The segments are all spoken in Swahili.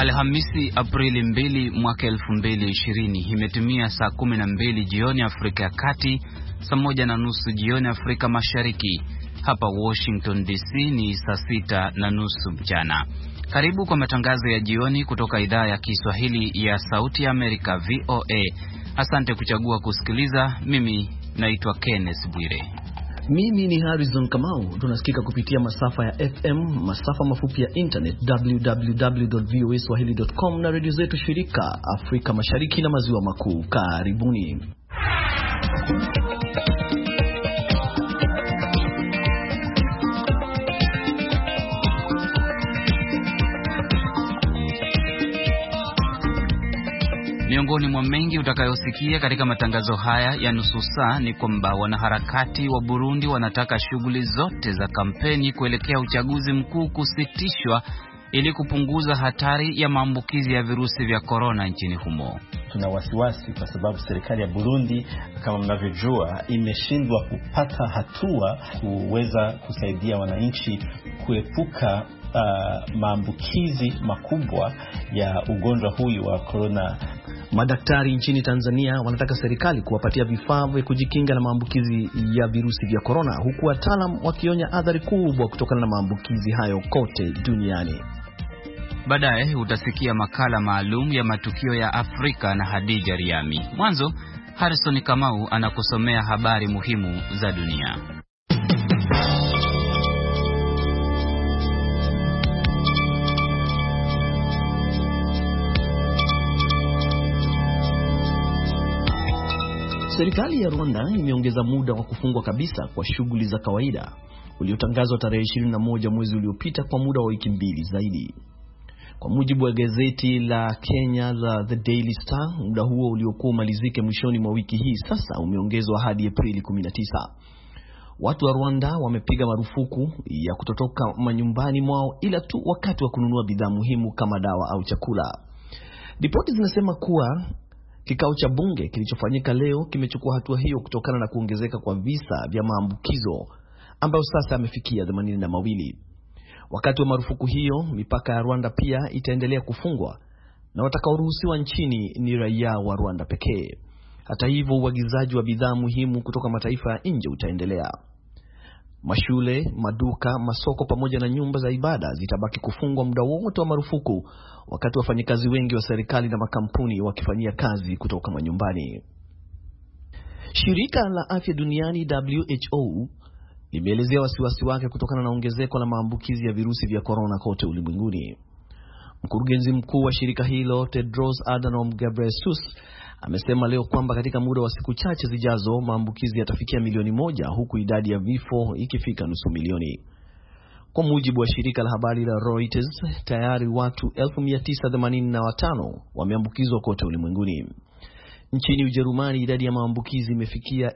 Alhamisi Aprili 2 mwaka 2020 imetimia saa 12 jioni Afrika ya Kati, saa 1:30 jioni Afrika Mashariki. Hapa Washington DC ni saa 6:30 mchana. Karibu kwa matangazo ya jioni kutoka idhaa ya Kiswahili ya Sauti ya Amerika VOA. Asante kuchagua kusikiliza. Mimi naitwa Kenneth Bwire. Mimi ni Harrison Kamau. Tunasikika kupitia masafa ya FM, masafa mafupi ya internet www.voaswahili.com na redio zetu shirika Afrika Mashariki na Maziwa Makuu. Karibuni. Miongoni mwa mengi utakayosikia katika matangazo haya ya nusu saa ni kwamba wanaharakati wa Burundi wanataka shughuli zote za kampeni kuelekea uchaguzi mkuu kusitishwa ili kupunguza hatari ya maambukizi ya virusi vya korona nchini humo. Tuna wasiwasi kwa sababu serikali ya Burundi, kama mnavyojua, imeshindwa kupata hatua kuweza kusaidia wananchi kuepuka maambukizi makubwa ya ugonjwa huyu wa corona. Madaktari nchini Tanzania wanataka serikali kuwapatia vifaa vya kujikinga na maambukizi ya virusi vya corona, huku wataalamu wakionya athari kubwa kutokana na maambukizi hayo kote duniani. Baadaye utasikia makala maalum ya matukio ya Afrika na Hadija Riami. Mwanzo, Harrison Kamau anakusomea habari muhimu za dunia. Serikali ya Rwanda imeongeza muda wa kufungwa kabisa kwa shughuli za kawaida uliotangazwa tarehe 21 mwezi uliopita kwa muda wa wiki 2 zaidi. Kwa mujibu wa gazeti la Kenya la The Daily Star, muda huo uliokuwa umalizike mwishoni mwa wiki hii sasa umeongezwa hadi Aprili 19. Watu wa Rwanda wamepiga marufuku ya kutotoka manyumbani mwao ila tu wakati wa kununua bidhaa muhimu kama dawa au chakula. Ripoti zinasema kuwa kikao cha bunge kilichofanyika leo kimechukua hatua hiyo kutokana na kuongezeka kwa visa vya maambukizo ambayo sasa yamefikia 82. Wakati wa marufuku hiyo, mipaka ya Rwanda pia itaendelea kufungwa na watakaoruhusiwa nchini ni raia wa Rwanda pekee. Hata hivyo, uagizaji wa bidhaa muhimu kutoka mataifa ya nje utaendelea. Mashule, maduka, masoko pamoja na nyumba za ibada zitabaki kufungwa muda wote wa marufuku, wakati wafanyikazi wengi wa serikali na makampuni wakifanyia kazi kutoka manyumbani. Shirika la Afya Duniani WHO limeelezea wasiwasi wake kutokana na ongezeko la maambukizi ya virusi vya corona kote ulimwenguni. Mkurugenzi mkuu wa shirika hilo, Tedros Adhanom Ghebreyesus, amesema leo kwamba katika muda wa siku chache zijazo maambukizi yatafikia milioni 1 huku idadi ya vifo ikifika nusu milioni. Kwa mujibu wa shirika la habari la Reuters, tayari watu 1985 wameambukizwa kote ulimwenguni. Nchini Ujerumani idadi ya maambukizi imefikia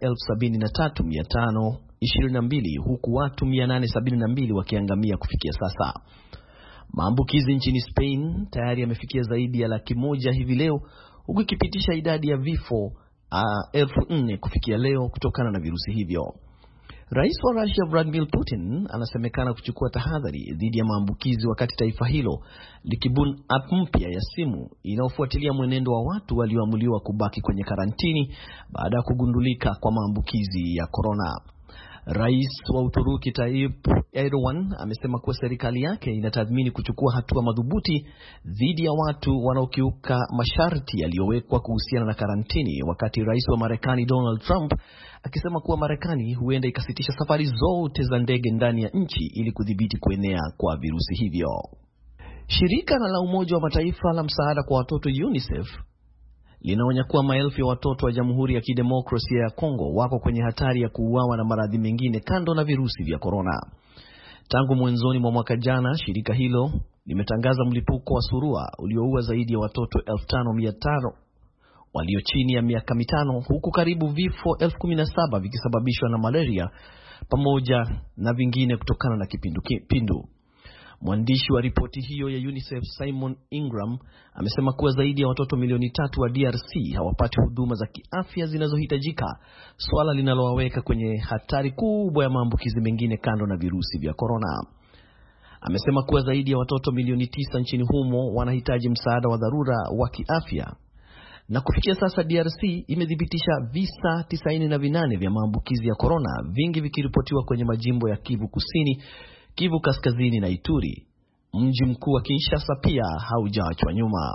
73,522 huku watu 872 wakiangamia kufikia sasa. Maambukizi nchini Spain tayari yamefikia zaidi ya 100,000 hivi leo, huku ikipitisha idadi ya vifo 4,000 kufikia leo kutokana na virusi hivyo. Rais wa Russia Vladimir Putin anasemekana kuchukua tahadhari dhidi ya maambukizi wakati taifa hilo likibuni app mpya ya simu inayofuatilia mwenendo wa watu walioamuliwa kubaki kwenye karantini baada ya kugundulika kwa maambukizi ya corona. Rais wa Uturuki Tayyip Erdogan amesema kuwa serikali yake inatathmini kuchukua hatua madhubuti dhidi ya watu wanaokiuka masharti yaliyowekwa kuhusiana na karantini, wakati rais wa Marekani Donald Trump akisema kuwa Marekani huenda ikasitisha safari zote za ndege ndani ya nchi ili kudhibiti kuenea kwa virusi hivyo. Shirika la Umoja wa Mataifa la msaada kwa watoto UNICEF linaonya kuwa maelfu ya watoto wa Jamhuri ya Kidemokrasia ya Kongo wako kwenye hatari ya kuuawa na maradhi mengine kando na virusi vya corona. Tangu mwanzoni mwa mwaka jana, shirika hilo limetangaza mlipuko wa surua ulioua zaidi ya watoto 5,500 walio chini ya miaka 5, huku karibu vifo 17,000 vikisababishwa na malaria pamoja na vingine kutokana na kipindupindu. Mwandishi wa ripoti hiyo ya UNICEF Simon Ingram amesema kuwa zaidi ya watoto milioni 3 wa DRC hawapati huduma za kiafya zinazohitajika, swala linalowaweka kwenye hatari kubwa ya maambukizi mengine kando na virusi vya corona. amesema kuwa zaidi ya watoto milioni 9 nchini humo wanahitaji msaada wa dharura wa kiafya. Na kufikia sasa DRC imedhibitisha visa 98 vya maambukizi ya corona, vingi vikiripotiwa kwenye majimbo ya Kivu Kusini, Kivu Kaskazini na Ituri. Mji mkuu wa Kinshasa pia haujaachwa nyuma.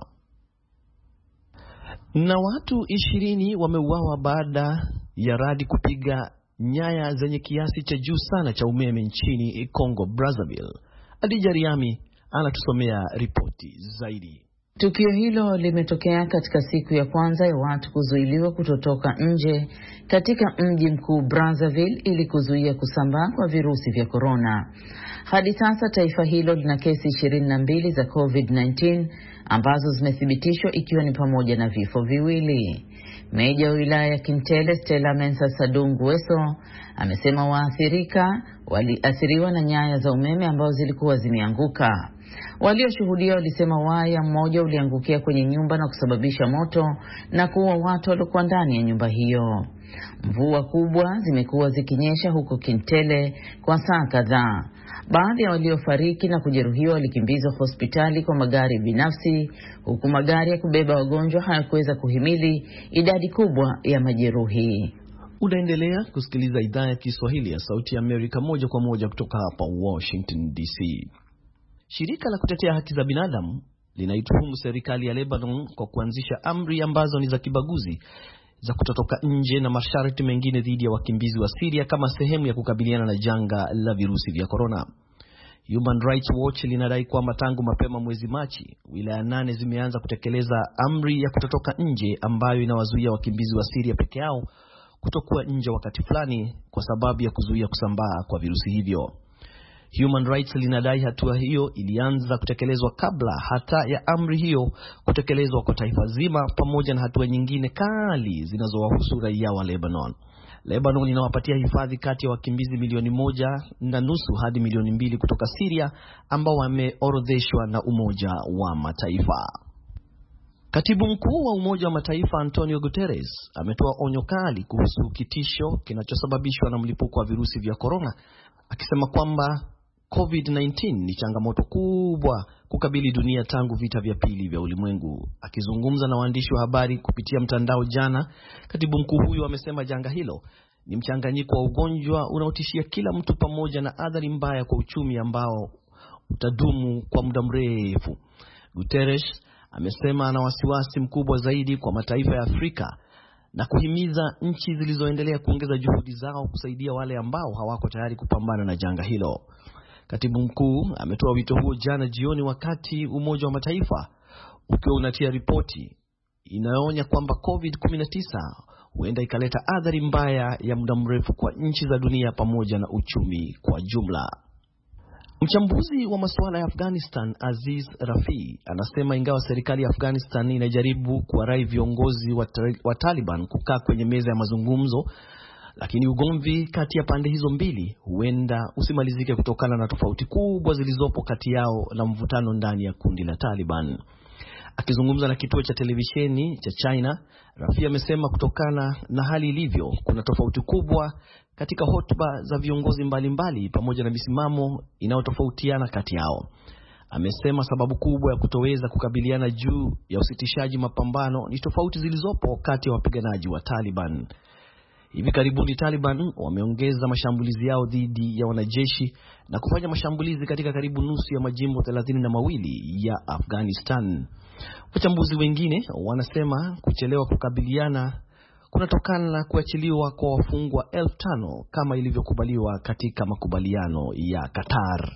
Na watu 20 wameuawa baada ya radi kupiga nyaya zenye kiasi cha juu sana cha umeme nchini Congo Brazzaville. Adija Riami anatusomea ripoti zaidi. Tukio hilo limetokea katika siku ya kwanza ya watu kuzuiliwa kutotoka nje katika mji mkuu Brazzaville ili kuzuia kusambaa kwa virusi vya corona. Hadi sasa taifa hilo lina kesi 22 za COVID-19 ambazo zimethibitishwa, ikiwa ni pamoja na vifo viwili. Meja wa wilaya ya Kintele Stella Mensa Sadungueso amesema waathirika waliathiriwa na nyaya za umeme ambazo zilikuwa zimeanguka. Walioshuhudia walisema waya mmoja uliangukia kwenye nyumba na kusababisha moto na kuua watu waliokuwa ndani ya nyumba hiyo. Mvua kubwa zimekuwa zikinyesha huko Kintele kwa saa kadhaa. Baadhi ya waliofariki na kujeruhiwa walikimbizwa hospitali kwa magari binafsi, huku magari ya kubeba wagonjwa hayakuweza kuhimili idadi kubwa ya majeruhi. Unaendelea kusikiliza idhaa ya Kiswahili ya Sauti ya Amerika moja kwa moja kutoka hapa Washington DC. Shirika la kutetea haki za binadamu linaituhumu serikali ya Lebanon kwa kuanzisha amri ambazo ni za kibaguzi za kutotoka nje na masharti mengine dhidi ya wakimbizi wa Syria kama sehemu ya kukabiliana na janga la virusi vya corona. Human Rights Watch linadai kwamba tangu mapema mwezi Machi, wilaya 8 zimeanza kutekeleza amri ya kutotoka nje ambayo inawazuia wakimbizi wa Syria peke yao kutokuwa nje wakati fulani kwa sababu ya kuzuia kusambaa kwa virusi hivyo. Human Rights linadai hatua hiyo ilianza kutekelezwa kabla hata ya amri hiyo kutekelezwa kwa taifa zima, pamoja na hatua nyingine kali zinazowahusu raia wa Lebanon. Lebanon inawapatia hifadhi kati ya wakimbizi 1.5 hadi 2 kutoka Syria ambao wameorodheshwa na Umoja wa Mataifa. Katibu mkuu wa Umoja wa Mataifa Antonio Guterres ametoa onyo kali kuhusu kitisho kinachosababishwa na mlipuko wa virusi vya corona, akisema kwamba COVID-19 ni changamoto kubwa kukabili dunia tangu vita vya pili vya ulimwengu. Akizungumza na waandishi wa habari kupitia mtandao jana, katibu mkuu huyu amesema janga hilo ni mchanganyiko wa ugonjwa unaotishia kila mtu pamoja na athari mbaya kwa uchumi ambao utadumu kwa muda mrefu. Guterres amesema ana wasiwasi mkubwa zaidi kwa mataifa ya Afrika na kuhimiza nchi zilizoendelea kuongeza juhudi zao kusaidia wale ambao hawako tayari kupambana na janga hilo. Katibu mkuu ametoa wito huo jana jioni wakati Umoja wa Mataifa ukiwa unatia ripoti inayoonya kwamba COVID-19 huenda ikaleta athari mbaya ya muda mrefu kwa nchi za dunia pamoja na uchumi kwa jumla. Mchambuzi wa masuala ya Afghanistan Aziz Rafi anasema ingawa serikali ya Afghanistan inajaribu kuwarai viongozi wa Taliban kukaa kwenye meza ya mazungumzo, lakini ugomvi kati ya pande hizo mbili huenda usimalizike kutokana na tofauti kubwa zilizopo kati yao na mvutano ndani ya kundi la Taliban. Akizungumza na kituo cha televisheni cha China, Rafi amesema kutokana na hali ilivyo kuna tofauti kubwa katika hotuba za viongozi mbalimbali pamoja na misimamo inayotofautiana kati yao. Amesema sababu kubwa ya kutoweza kukabiliana juu ya usitishaji mapambano ni tofauti zilizopo kati ya wapiganaji wa Taliban. Hivi karibuni Taliban wameongeza mashambulizi yao dhidi ya wanajeshi na kufanya mashambulizi katika karibu nusu ya majimbo 32 ya Afghanistan. Wachambuzi wengine wanasema kuchelewa kukabiliana kunatokana na kuachiliwa kwa wafungwa 5,000 kama ilivyokubaliwa katika makubaliano ya Qatar.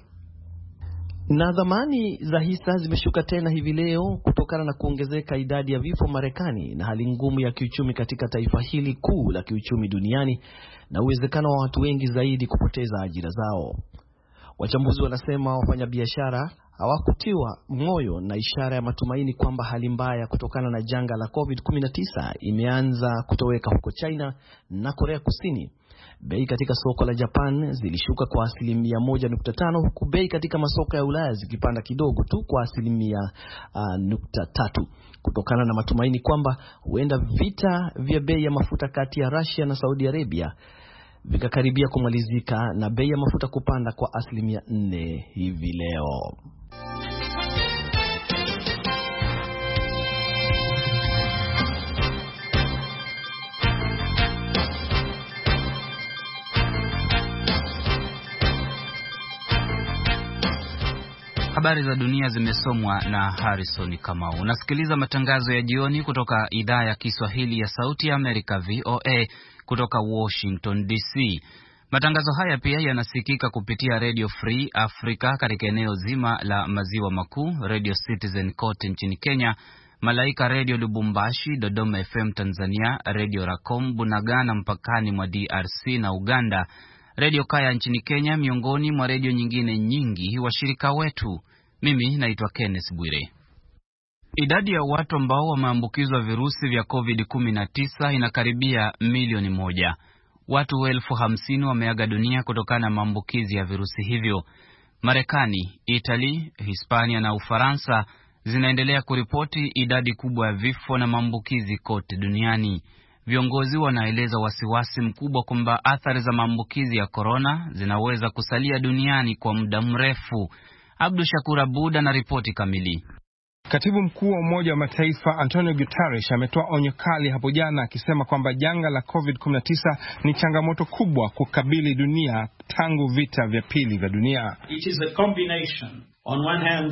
Na dhamani za hisa zimeshuka tena hivi leo kutokana na kuongezeka idadi ya vifo Marekani na hali ngumu ya kiuchumi katika taifa hili kuu la kiuchumi duniani na uwezekano wa watu wengi zaidi kupoteza ajira zao. Wachambuzi wanasema wafanyabiashara hawakutiwa moyo na ishara ya matumaini kwamba hali mbaya kutokana na janga la COVID-19 imeanza kutoweka huko China na Korea Kusini. Bei katika soko la Japan zilishuka kwa 1.5% huku bei katika masoko ya Ulaya zikipanda kidogo tu kwa 0.3% kutokana na matumaini kwamba huenda vita vya bei ya mafuta kati ya Russia na Saudi Arabia vikakaribia kumalizika na bei ya mafuta kupanda kwa 4% hivi leo. Habari za dunia zimesomwa na Harrison Kamau. Unasikiliza matangazo ya jioni kutoka idhaa ya Kiswahili ya Sauti ya Amerika VOA kutoka Washington DC. Matangazo haya pia yanasikika kupitia Radio Free Africa katika eneo zima la Maziwa Makuu, Radio Citizen kote nchini Kenya, Malaika Radio Lubumbashi, Dodoma FM Tanzania, Radio Racom Bunagana mpakani mwa DRC na Uganda, Radio Kaya nchini Kenya, miongoni mwa redio nyingine nyingi washirika wetu. Mimi naitwa Kenneth Bwire. Idadi ya watu ambao wameambukizwa virusi vya COVID-19 inakaribia milioni 1. Watu 50,000 wameaga dunia kutokana na maambukizi ya virusi hivyo. Marekani, Italy, Hispania na Ufaransa zinaendelea kuripoti idadi kubwa ya vifo na maambukizi kote duniani. Viongozi wanaeleza wasiwasi mkubwa kwamba athari za maambukizi ya korona zinaweza kusalia duniani kwa muda mrefu. Abdu Shakur Abud na ripoti kamili. Katibu mkuu wa Umoja wa Mataifa Antonio Guterres ametoa onyo kali hapo jana akisema kwamba janga la COVID-19 ni changamoto kubwa kukabili dunia tangu vita vya pili vya dunia. It is a combination on one hand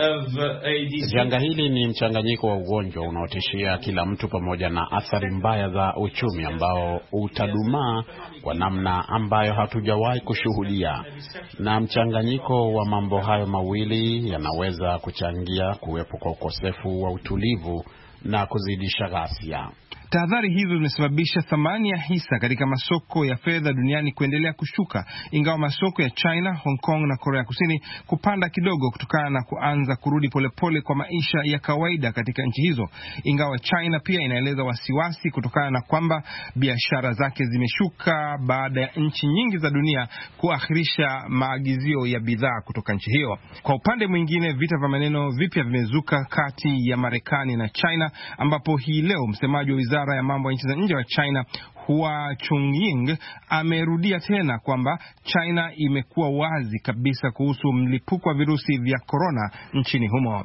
janga hili ni mchanganyiko wa ugonjwa unaotishia kila mtu pamoja na athari mbaya za uchumi ambao utadumaa kwa namna ambayo hatujawahi kushuhudia. Na mchanganyiko wa mambo hayo mawili yanaweza kuchangia kuwepo kwa ukosefu wa utulivu na kuzidisha ghasia. Tahadhari hizo zimesababisha thamani ya hisa katika masoko ya fedha duniani kuendelea kushuka, ingawa masoko ya China, Hong Kong na Korea Kusini kupanda kidogo kutokana na kuanza kurudi polepole kwa maisha ya kawaida katika nchi hizo. Ingawa China pia inaeleza wasiwasi kutokana na kwamba biashara zake zimeshuka baada ya nchi nyingi za dunia kuakhirisha maagizio ya bidhaa kutoka nchi hiyo. Kwa upande mwingine, vita vya maneno vipya vimezuka kati ya Marekani na China, ambapo hii leo msemaji wa Wizara ya mambo ya nchi za nje wa China Hua Chunying amerudia tena kwamba China imekuwa wazi kabisa kuhusu mlipuko wa virusi vya corona nchini humo.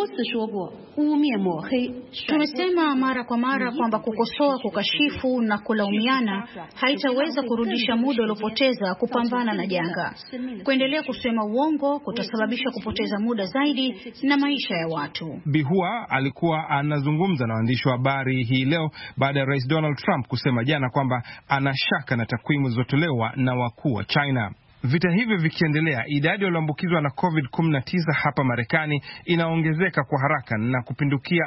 Tumesema mara kwa mara kwamba kukosoa, kukashifu na kulaumiana haitaweza kurudisha muda uliopoteza kupambana na janga. Kuendelea kusema uongo kutasababisha kupoteza muda zaidi na maisha ya watu. Bihua alikuwa anazungumza na waandishi wa habari hii leo baada ya Rais Donald Trump kusema jana kwamba anashaka na takwimu zilizotolewa na wakuu wa China. Vita hivyo vikiendelea, idadi ya walioambukizwa na COVID-19 hapa Marekani inaongezeka kwa haraka na kupindukia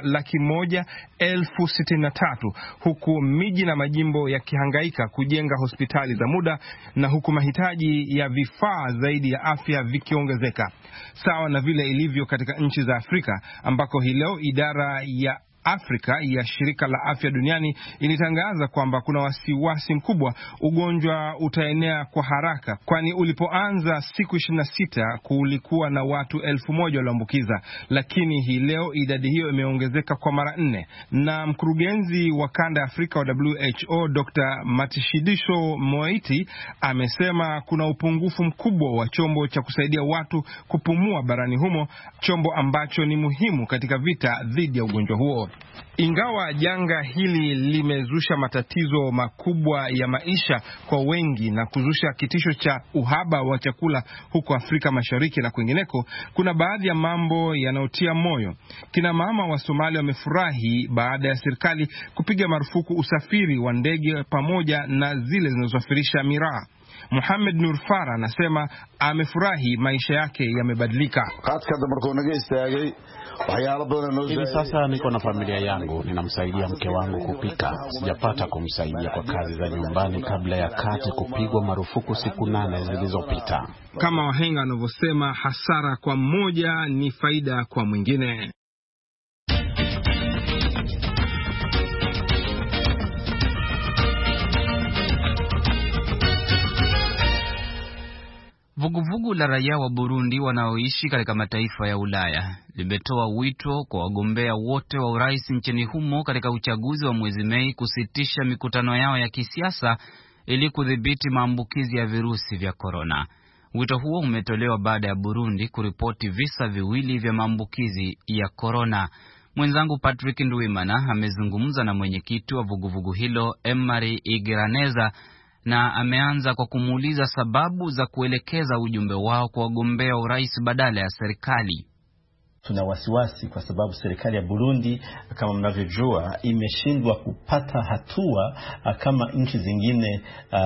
163,000, huku miji na majimbo yakihangaika kujenga hospitali za muda na huku mahitaji ya vifaa zaidi ya afya vikiongezeka. Sawa na vile ilivyo katika nchi za Afrika ambako hii leo idara ya Afrika ya shirika la afya duniani ilitangaza kwamba kuna wasiwasi mkubwa ugonjwa utaenea kwa haraka, kwani ulipoanza siku 26 kulikuwa na watu 1,000 walioambukiza, lakini hii leo idadi hiyo imeongezeka kwa mara 4. Na mkurugenzi wa kanda ya Afrika wa WHO Dr. Matshidiso Moeti amesema kuna upungufu mkubwa wa chombo cha kusaidia watu kupumua barani humo, chombo ambacho ni muhimu katika vita dhidi ya ugonjwa huo. Ingawa janga hili limezusha matatizo makubwa ya maisha kwa wengi na kuzusha kitisho cha uhaba wa chakula huko Afrika Mashariki na kwingineko, kuna baadhi ya mambo yanayotia moyo. Kina mama wa Somalia wamefurahi baada ya serikali kupiga marufuku usafiri wa ndege pamoja na zile zinazosafirisha miraa. Mohamed Nur Farah anasema amefurahi maisha yake yamebadilika. Hivi sasa niko na familia yangu, ninamsaidia mke wangu kupika. Sijapata kumsaidia kwa kazi za nyumbani kabla ya kati kupigwa marufuku siku 8 zilizopita. Kama wahenga wanavyosema, hasara kwa mmoja ni faida kwa mwingine. Vuguvugu la raia wa Burundi wanaoishi katika mataifa ya Ulaya limetoa wito kwa wagombea wote wa urais nchini humo katika uchaguzi wa mwezi Mei kusitisha mikutano yao ya kisiasa ili kudhibiti maambukizi ya virusi vya korona. Wito huo umetolewa baada ya Burundi kuripoti visa viwili vya maambukizi ya korona. Mwenzangu Patrick Ndwimana amezungumza na mwenyekiti wa vuguvugu hilo Emery Igiraneza, na ameanza kwa kumuuliza sababu za kuelekeza ujumbe wao kwa wagombea urais badala ya serikali. Tuna wasiwasi kwa sababu serikali ya Burundi kama mnavyojua imeshindwa kupata hatua kama nchi zingine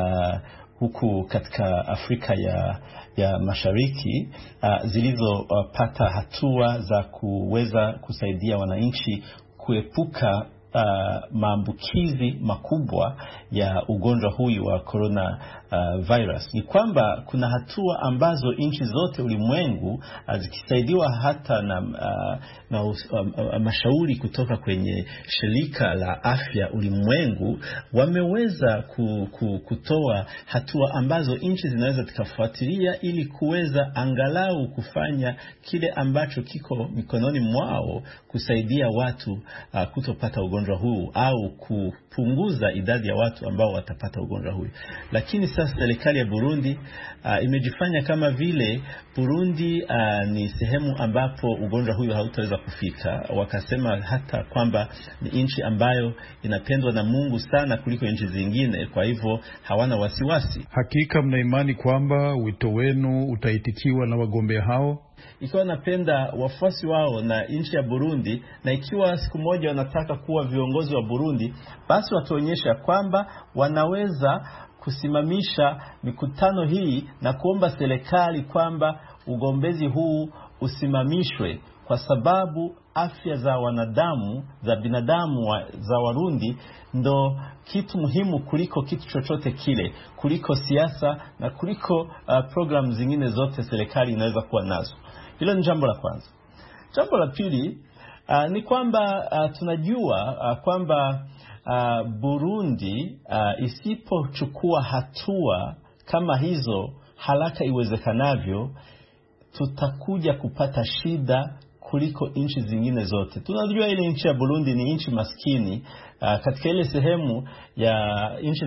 huku katika Afrika ya Mashariki zilizopata hatua za kuweza kusaidia wananchi kuepuka maambukizi makubwa ya ugonjwa huyu wa corona virus. Ni kwamba kuna hatua ambazo nchi zote ulimwengu zikisaidiwa hata na mashauri kutoka kwenye shirika la afya ulimwengu wameweza kutoa hatua ambazo nchi zinaweza zikafuatilia ili kuweza angalau kufanya kile ambacho kiko mikononi mwao kusaidia watu kutopata ugonjwa huu au kupunguza idadi ya watu ambao watapata ugonjwa huu. Lakini sasa serikali ya Burundi imejifanya kama vile Burundi ni sehemu ambapo ugonjwa huu hautaweza kufika. Wakasema hata kwamba ni nchi ambayo inapendwa na Mungu sana kuliko nchi zingine, kwa hivyo hawana wasiwasi. Hakika mna imani kwamba wito wenu utaitikiwa na wagombea hao? Ikiwa napenda wafuasi wao na nchi ya Burundi, na ikiwa siku moja wanataka kuwa viongozi wa Burundi, basi watuonyesha kwamba wanaweza kusimamisha mikutano hii na kuomba serikali kwamba ugombezi huu usimamishwe, kwa sababu afya za wanadamu, za binadamu za Warundi ndo kitu muhimu kuliko kitu chochote kile, kuliko siasa na kuliko program zingine zote serikali inaweza kuwa nazo. Hilo ni jambo la kwanza. Jambo la pili ni kwamba tunajua kwamba Burundi isipochukua hatua kama hizo haraka iwezekanavyo, tutakuja kupata shida kuliko nchi zingine zote. Tunajua ile nchi ya Burundi ni nchi maskini katika ile sehemu ya nchi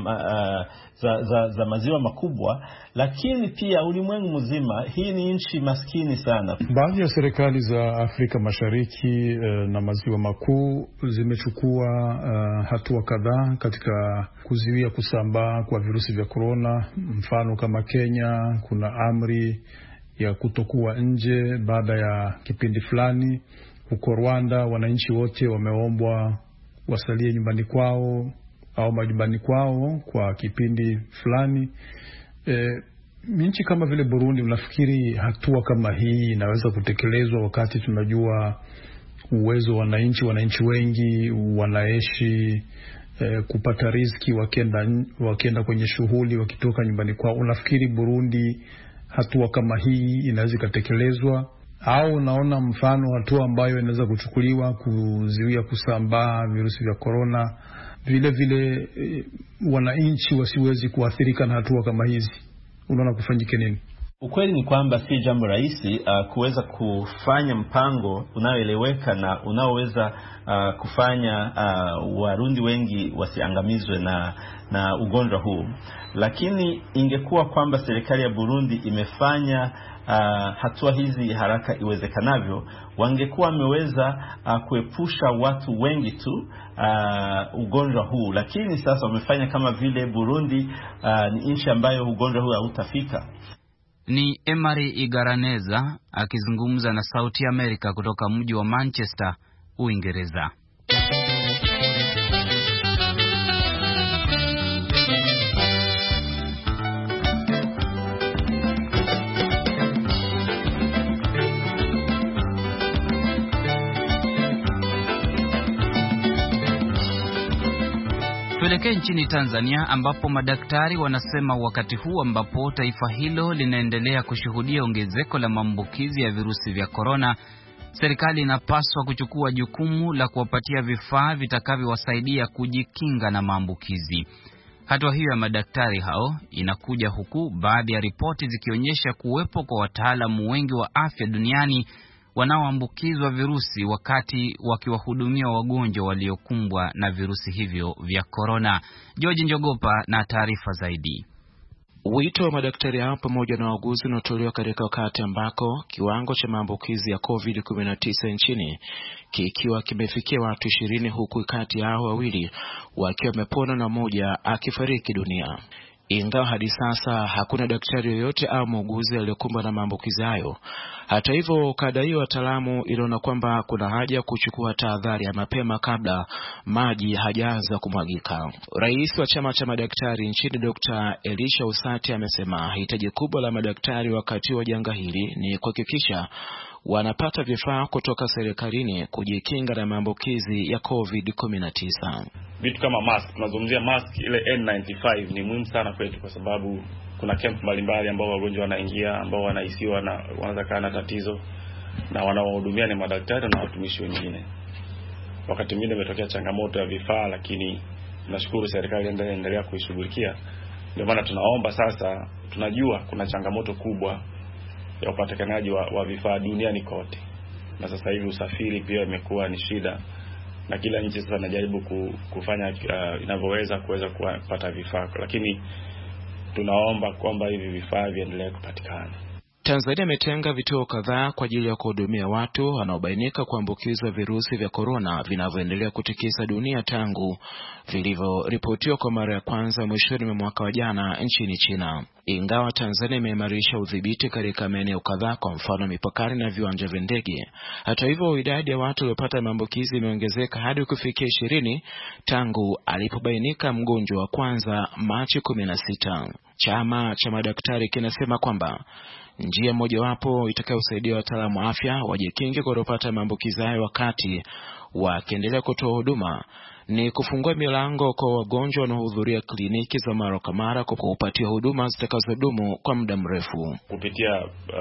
za maziwa makubwa, lakini pia ulimwengu mzima hii ni nchi maskini sana. Baadhi ya serikali za Afrika Mashariki na maziwa makuu zimechukua hatua kadhaa katika kuzuia kusambaa kwa virusi vya korona. Mfano kama Kenya, kuna amri ya kutokuwa nje baada ya kipindi fulani. Huko Rwanda wananchi wote wameombwa wasalie nyumbani kwao au majumbani kwao kwa kipindi fulani. Nchi kama vile Burundi, unafikiri hatua kama hii inaweza kutekelezwa wakati tunajua uwezo wa wananchi wengi wanaishi kupata riziki wakienda kwenye shughuli wakitoka nyumbani kwao? Unafikiri Burundi hatua kama hii inaweza kutekelezwa, au unaona mfano hatua ambayo inaweza kuchukuliwa kuzuia kusambaa virusi vya corona vile wananchi wasiwezi kuathirika na hatua kama hizi? Unaona kufanyike nini? Ukweli ni kwamba si jambo rahisi kuweza kufanya mpango unaoeleweka na unaoweza kufanya Warundi wengi wasiangamizwe na ugonjwa huu. Lakini ingekuwa kwamba serikali ya Burundi imefanya hatua hizi haraka iwezekanavyo, wangekuwa wameweza kuepusha watu wengi tu ugonjwa huu. Lakini sasa wamefanya kama vile Burundi ni nchi ambayo ugonjwa huu hautafika. Ni Emery Igiraneza akizungumza na Sauti ya Amerika kutoka mji wa Manchester, Uingereza. Tuelekee nchini Tanzania ambapo madaktari wanasema wakati huu ambapo taifa hilo linaendelea kushuhudia ongezeko la maambukizi ya virusi vya korona, serikali inapaswa kuchukua jukumu la kuwapatia vifaa vitakavyowasaidia kujikinga na maambukizi. Hatua hiyo ya madaktari hao inakuja huku baadhi ya ripoti zikionyesha kuwepo kwa wataalamu wengi wa afya duniani wanaoambukizwa virusi wakati wakiwahudumia wagonjwa waliokumbwa na virusi hivyo vya korona. George Njogopa na taarifa zaidi. Wito wa madaktari hao pamoja na wauguzi unatolewa katika wakati ambako kiwango cha maambukizi ya COVID-19 nchini kikiwa kimefikia watu 20, huku kati yao wawili wakiwa wamepona na mmoja akifariki dunia. Ingawa hadi sasa hakuna daktari yoyote au muuguzi aliyokumbwa na maambukizi hayo, hata hivyo kada hiyo wataalamu iliona kwamba kuna haja kuchukua tahadhari ya mapema kabla maji hajaanza kumwagika. Rais wa chama cha madaktari nchini Dr. Elisha Usati amesema hitaji kubwa la madaktari wakati wa janga hili ni kuhakikisha wanapata vifaa kutoka serikalini kujikinga na maambukizi ya COVID-19. Vitu kama mask, tunazungumzia mask ile N95 ni muhimu sana kwetu kwa sababu kuna camp mbalimbali ambao wagonjwa wanaingia ambao wanahisiwa na wanaweza kuwa na tatizo na wanaohudumia ni madaktari na watumishi wengine. Wakati mwingine imetokea changamoto ya vifaa, lakini tunashukuru serikali inaendelea kuishughulikia. Ndio maana tunaomba sasa, tunajua kuna changamoto kubwa ya upatikanaji wa vifaa duniani kote. Na sasa hivi usafiri pia imekuwa ni shida. Na kila nchi sasa inajaribu kufanya inavyoweza kuweza kupata vifaa, lakini tunaomba kwamba hivi vifaa viendelee kupatikana. Tanzania imetenga vituo kadhaa kwa ajili ya kuhudumia watu wanaobainika kuambukizwa virusi vya korona vinavyoendelea kutikisa dunia tangu vilivyoripotiwa kwa mara ya kwanza mwishoni mwa mwaka wa jana nchini China. Ingawa Tanzania imeimarisha udhibiti katika maeneo kadhaa, kwa mfano mipakani na viwanja vya ndege, hata hivyo idadi ya watu waliopata maambukizi imeongezeka hadi kufikia 20 tangu alipobainika mgonjwa wa kwanza Machi 16. Chama cha madaktari kinasema kwamba njia mojawapo itakayosaidia wataalamu wa afya wajikinge kutopata maambukizi hayo wakati wakiendelea kutoa huduma ni kufungua milango kwa wagonjwa wanaohudhuria kliniki za mara kwa mara kwa kupatia huduma zitakazodumu kwa muda mrefu kupitia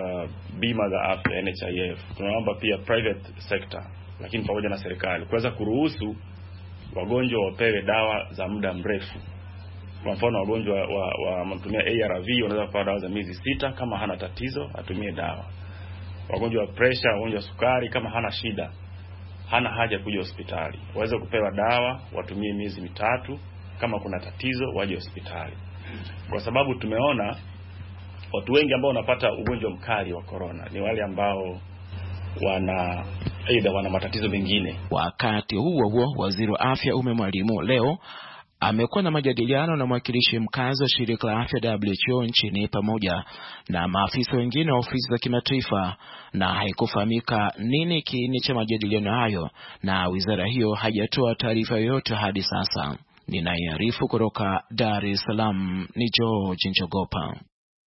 bima za afya NHIF. Tunaomba pia private sector, lakini pamoja na serikali, kuweza kuruhusu wagonjwa wapewe dawa za muda mrefu. Kwa mfano wagonjwa wanatumia ARV wanaweza kupewa dawa za miezi 6 kama hana tatizo atumie dawa. Wagonjwa wa pressure, wagonjwa wa sukari kama hana shida, hana haja kuja hospitali, waweze kupewa dawa watumie miezi 3, kama kuna tatizo waje hospitali. Kwa sababu tumeona watu wengi ambao wanapata ugonjwa mkali wa corona ni wale ambao wana matatizo mengine. Wakati huo waziri wa afya Mwalimu leo amekuwa na majadiliano na mwakilishi mkazi wa shirika la afya WHO nchini pamoja na maafisa wengine wa ofisi za kimataifa, na haikufahamika nini kiini cha majadiliano hayo, na wizara hiyo haijatoa taarifa yoyote hadi sasa. Ninaiarifu kutoka Dar es Salaam ni George Njogopa.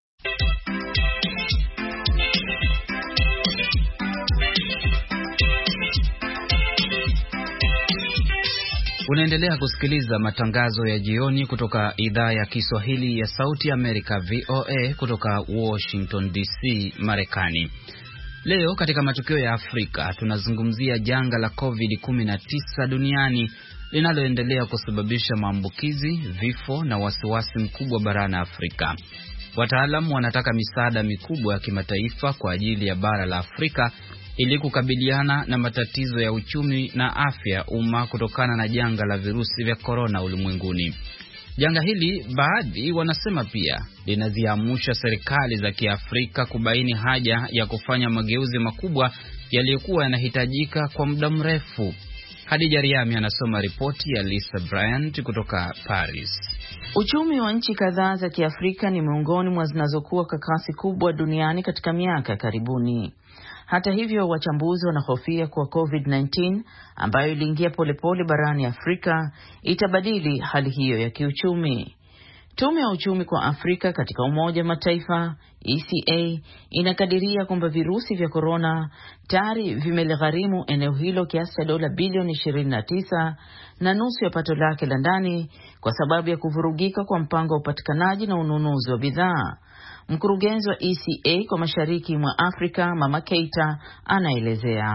Unaendelea kusikiliza matangazo ya jioni kutoka idhaa ya Kiswahili ya Sauti Amerika VOA kutoka Washington DC, Marekani. Leo katika matukio ya Afrika tunazungumzia janga la COVID-19 duniani linaloendelea kusababisha maambukizi, vifo na wasiwasi mkubwa barani Afrika. Wataalamu wanataka misaada mikubwa ya kimataifa kwa ajili ya bara la Afrika ili kukabiliana na matatizo ya uchumi na afya umma kutokana na janga la virusi vya korona ulimwenguni. Janga hili baadhi wanasema pia linaziamsha serikali za Kiafrika kubaini haja ya kufanya mageuzi makubwa yaliyokuwa yanahitajika kwa muda mrefu. Hadija Riami anasoma ripoti ya Lisa Bryant kutoka Paris. Uchumi wa nchi kadhaa za Kiafrika ni miongoni mwa zinazokuwa kwa kasi kubwa duniani katika miaka karibuni. Hata hivyo, wachambuzi wanahofia kuwa COVID-19 ambayo iliingia polepole barani Afrika itabadili hali hiyo ya kiuchumi. Tume ya uchumi kwa Afrika katika Umoja wa Mataifa ECA inakadiria kwamba virusi vya korona tayari vimeligharimu eneo hilo kiasi cha dola bilioni 29 na nusu ya pato lake la ndani kwa sababu ya kuvurugika kwa mpango wa upatikanaji na ununuzi wa bidhaa. Mkurugenzi wa ECA kwa mashariki mwa Afrika, Mama Keita, anaelezea.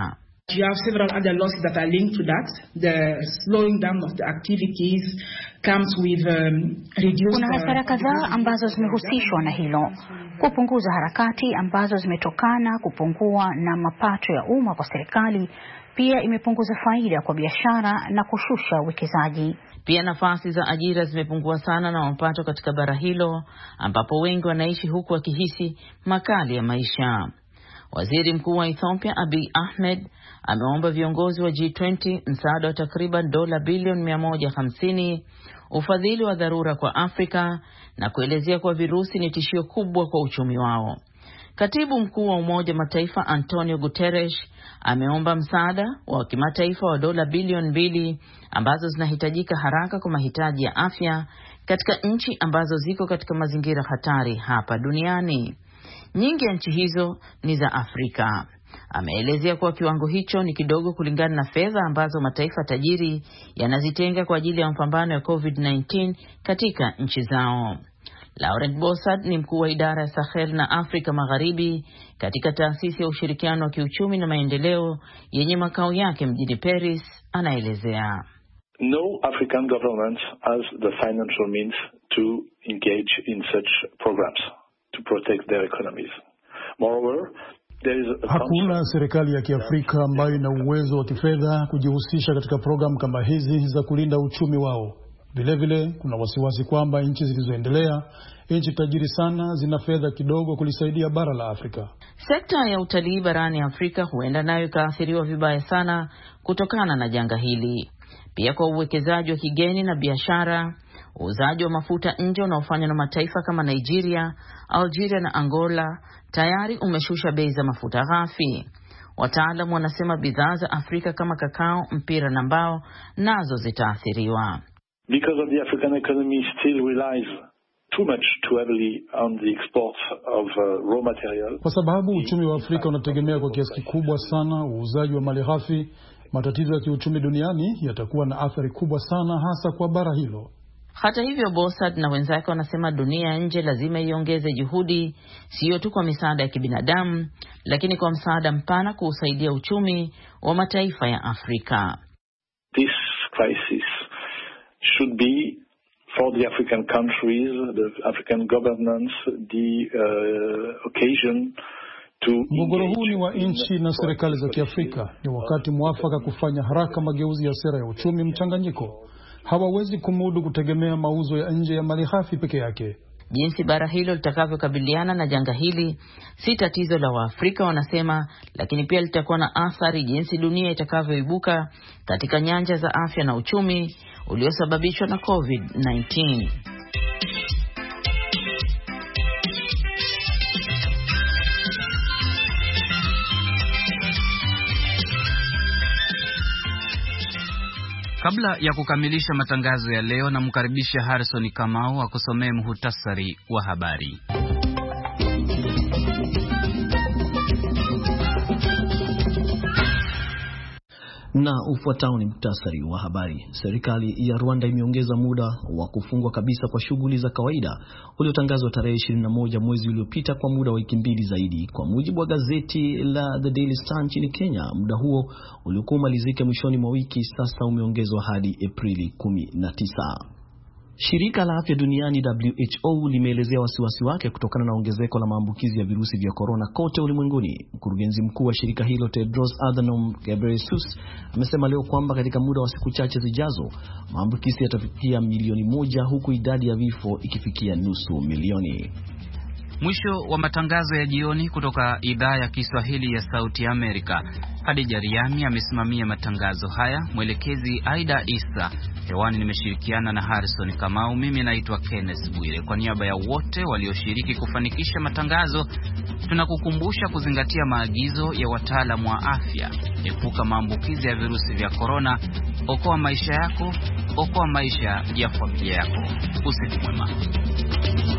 You have several other losses that are linked to that. The slowing down of the activities comes with reduced. Kuna hasara kadhaa ambazo zimehusishwa na hilo. Kupunguza harakati ambazo zimetokana kupungua na mapato ya umma kwa serikali pia imepunguza faida kwa biashara na kushusha uwekezaji. Pia nafasi za ajira zimepungua sana na mapato katika bara hilo ambapo wengi wanaishi huku wakihisi makali ya maisha. Waziri Mkuu wa Ethiopia Abiy Ahmed ameomba viongozi wa G20 msaada wa takriban dola bilioni 150, ufadhili wa dharura kwa Afrika na kuelezea kwa virusi ni tishio kubwa kwa uchumi wao. Katibu Mkuu wa Umoja Mataifa Antonio Guterres ameomba msaada wa kimataifa wa dola bilioni 2 ambazo zinahitajika haraka kwa mahitaji ya afya katika nchi ambazo ziko katika mazingira hatari hapa duniani. Nyingi ya nchi hizo ni za Afrika. Ameelezea kuwa kiwango hicho ni kidogo kulingana na fedha ambazo mataifa tajiri yanazitenga kwa ajili ya mapambano ya COVID-19 katika nchi zao. Laurent Bossard ni mkuu wa idara ya Sahel na Afrika Magharibi katika taasisi ya ushirikiano wa kiuchumi na maendeleo yenye makao yake mjini Paris. Anaelezea. No African government has the financial means to engage in such programs to protect their economies. Moreover, hakuna serikali ya Kiafrika ambayo ina uwezo wa kifedha kujihusisha katika programu kama hizi za kulinda uchumi wao. Vilevile kuna wasiwasi kwamba nchi zilizoendelea, nchi tajiri sana, zina fedha kidogo kulisaidia bara la Afrika. Sekta ya utalii barani Afrika huenda nayo ikaathiriwa vibaya sana kutokana na janga hili. Pia kwa uwekezaji wa kigeni na biashara, uuzaji wa mafuta nje unaofanywa na mataifa kama Nigeria, Algeria na Angola tayari umeshusha bei za mafuta ghafi. Wataalamu wanasema bidhaa za Afrika kama kakao, mpira na mbao nazo zitaathiriwa. Because of the African economy still relies too much too heavily on the export of raw material. Kwa sababu uchumi wa Afrika unategemea kwa kiasi kikubwa sana uuzaji wa malighafi, matatizo ya kiuchumi duniani yatakuwa na athari kubwa sana hasa kwa bara hilo. Hata hivyo, Bossard na wenzake wanasema dunia nje lazima iongeze juhudi, sio tu kwa misaada ya kibinadamu, lakini kwa msaada mpana kuusaidia uchumi wa mataifa ya Afrika. This crisis should be for the African countries, the African governments, the occasion to. Mgogoro huu ni wa nchi na serikali za Kiafrika. Ni wakati mwafaka kufanya haraka mageuzi ya sera ya uchumi mchanganyiko. Hawawezi kumudu kutegemea mauzo ya nje ya malighafi peke yake. Jinsi bara hilo litakavyokabiliana na janga hili si tatizo la Waafrika wanasema, lakini pia litakuwa na athari jinsi dunia itakavyoibuka katika nyanja za afya na uchumi uliosababishwa na COVID-19. Kabla ya kukamilisha matangazo ya leo, namkaribisha Harrison Kamau akusomee muhtasari wa habari. Na ufuatao ni muhtasari wa habari. Serikali ya Rwanda imeongeza muda wa kufungwa kabisa kwa shughuli za kawaida uliotangazwa tarehe 21 mwezi uliopita kwa muda wa wiki 2 zaidi. Kwa mujibu wa gazeti la The Daily Star nchini Kenya, muda huo uliokuwa umalizike mwishoni mwa wiki sasa umeongezwa hadi Aprili 19. Shirika la Afya Duniani WHO limeelezea wasiwasi wake kutokana na ongezeko la maambukizi ya virusi vya korona kote ulimwenguni. Mkurugenzi mkuu wa shirika hilo Tedros Adhanom Ghebreyesus amesema leo kwamba katika muda wa siku chache zijazo maambukizi yatafikia milioni 1 huku idadi ya vifo ikifikia nusu milioni. Mwisho wa matangazo ya jioni kutoka idhaa ya Kiswahili ya Sauti ya Amerika. Hadija Riami amesimamia matangazo haya, mwelekezi Aida Isa. Hewani nimeshirikiana na Harrison Kamau. Mimi naitwa Kenneth Bwire. Kwa niaba ya wote walioshiriki kufanikisha matangazo, tunakukumbusha kuzingatia maagizo ya wataalamu wa afya. Epuka maambukizi ya virusi vya korona. Okoa maisha yako, okoa maisha ya familia yako. Usiku mwema.